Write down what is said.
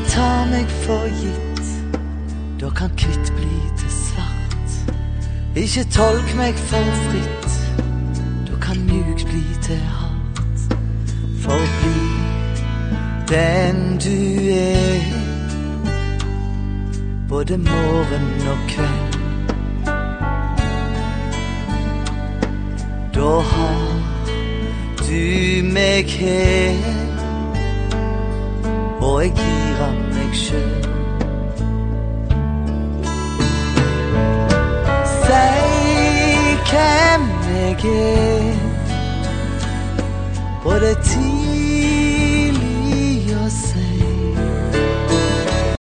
ta meg for gitt, da kan kvitt bli til svart. Ikke tolk meg for fritt, da kan mjukt bli til hardt. Forbli den du er, både morgen og kveld. Da har du meg her, og jeg gir av meg selv. Si hvem jeg er, både tid